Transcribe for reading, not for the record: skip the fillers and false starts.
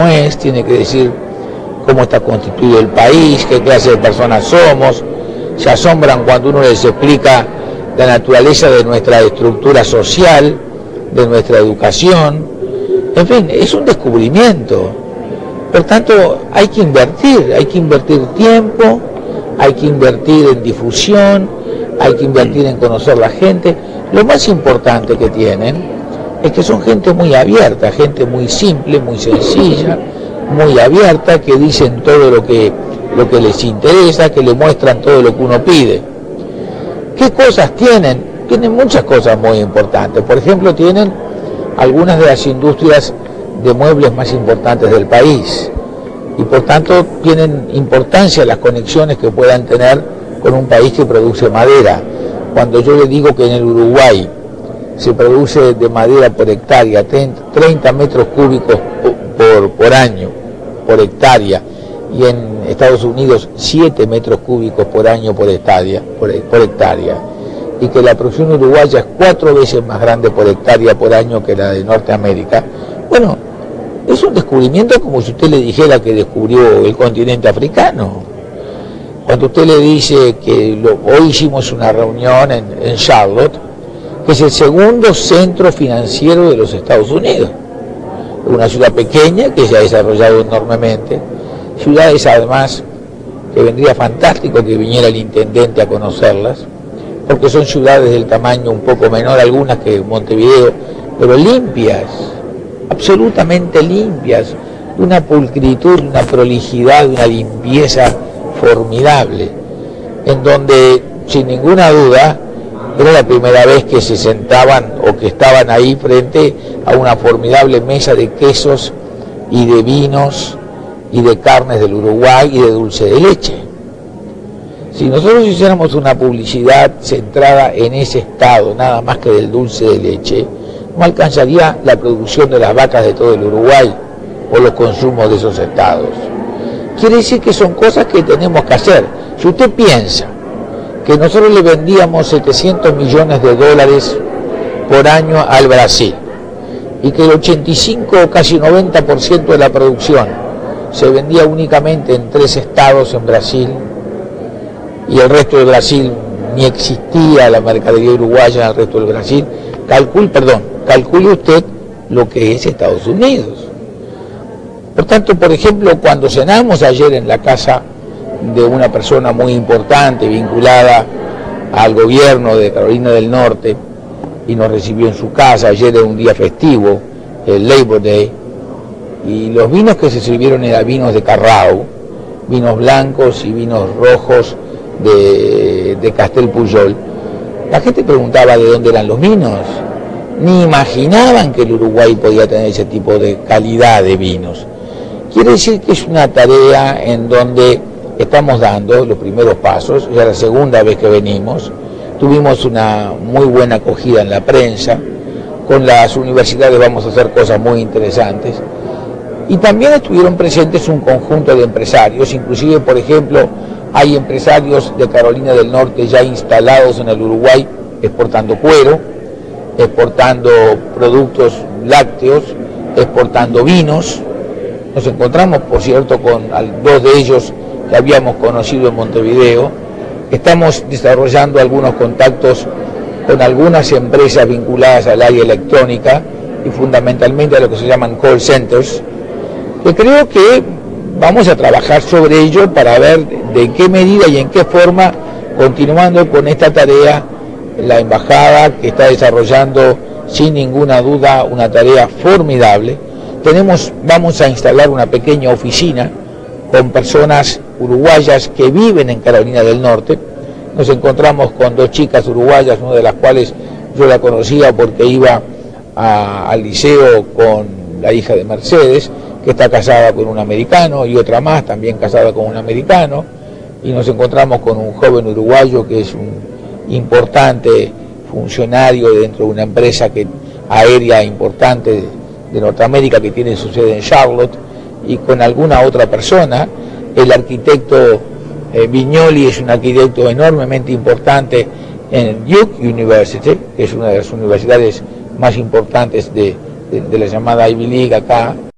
es, tiene que decir cómo está constituido el país, qué clase de personas somos. Se asombran cuando uno les explica la naturaleza de nuestra estructura social, de nuestra educación. En fin, es un descubrimiento. Por tanto, hay que invertir tiempo, hay que invertir en difusión, hay que invertir en conocer la gente. Lo más importante que tienen es que son gente muy abierta, gente muy simple, muy sencilla, muy abierta, que dicen todo lo que les interesa, que le muestran todo lo que uno pide. ¿Qué cosas tienen? Tienen muchas cosas muy importantes. Por ejemplo, tienen algunas de las industrias de muebles más importantes del país, y por tanto tienen importancia las conexiones que puedan tener con un país que produce madera. Cuando yo le digo que en el Uruguay se produce de madera por hectárea 30 metros cúbicos por año, por hectárea, y en Estados Unidos 7 metros cúbicos por año por hectárea, y que la producción uruguaya es 4 veces más grande por hectárea por año que la de Norteamérica, bueno, es un descubrimiento como si usted le dijera que descubrió el continente africano. Cuando usted le dice que hoy hicimos una reunión en Charlotte, que es el segundo centro financiero de los Estados Unidos, una ciudad pequeña que se ha desarrollado enormemente, ciudades además que vendría fantástico que viniera el intendente a conocerlas, porque son ciudades del tamaño un poco menor algunas que Montevideo, pero limpias, absolutamente limpias, de una pulcritud, una prolijidad, una limpieza formidable, en donde sin ninguna duda era la primera vez que se sentaban o que estaban ahí frente a una formidable mesa de quesos y de vinos y de carnes del Uruguay y de dulce de leche. Si nosotros hiciéramos una publicidad centrada en ese estado, nada más que del dulce de leche, no alcanzaría la producción de las vacas de todo el Uruguay o los consumos de esos estados. Quiere decir que son cosas que tenemos que hacer. Si usted piensa que nosotros le vendíamos 700 millones de dólares por año al Brasil, y que el 85 o casi 90% de la producción se vendía únicamente en 3 estados en Brasil, y el resto del Brasil ni existía la mercadería uruguaya en el resto del Brasil, calcule usted lo que es Estados Unidos. Por tanto, por ejemplo, cuando cenamos ayer en la casa de una persona muy importante vinculada al gobierno de Carolina del Norte, y nos recibió en su casa, ayer era un día festivo, el Labor Day, y los vinos que se sirvieron eran vinos de Carrao, vinos blancos y vinos rojos de Castel Pujol. La gente preguntaba de dónde eran los vinos, ni imaginaban que el Uruguay podía tener ese tipo de calidad de vinos. Quiere decir que es una tarea en donde estamos dando los primeros pasos, ya la segunda vez que venimos, tuvimos una muy buena acogida en la prensa, con las universidades vamos a hacer cosas muy interesantes, y también estuvieron presentes un conjunto de empresarios, inclusive por ejemplo hay empresarios de Carolina del Norte ya instalados en el Uruguay exportando cuero, exportando productos lácteos, exportando vinos. Nos encontramos, por cierto, con 2 de ellos que habíamos conocido en Montevideo. Estamos desarrollando algunos contactos con algunas empresas vinculadas al área electrónica y fundamentalmente a lo que se llaman call centers, que creo que vamos a trabajar sobre ello para ver de qué medida y en qué forma, continuando con esta tarea, la embajada que está desarrollando sin ninguna duda una tarea formidable. Vamos a instalar una pequeña oficina con personas uruguayas que viven en Carolina del Norte. Nos encontramos con 2 chicas uruguayas, una de las cuales yo la conocía porque iba al liceo con la hija de Mercedes, que está casada con un americano, y otra más también casada con un americano, y nos encontramos con un joven uruguayo que es un importante funcionario dentro de una empresa aérea importante de Norteamérica que tiene su sede en Charlotte, y con alguna otra persona. El arquitecto Viñoli es un arquitecto enormemente importante en Duke University, que es una de las universidades más importantes de la llamada Ivy League acá,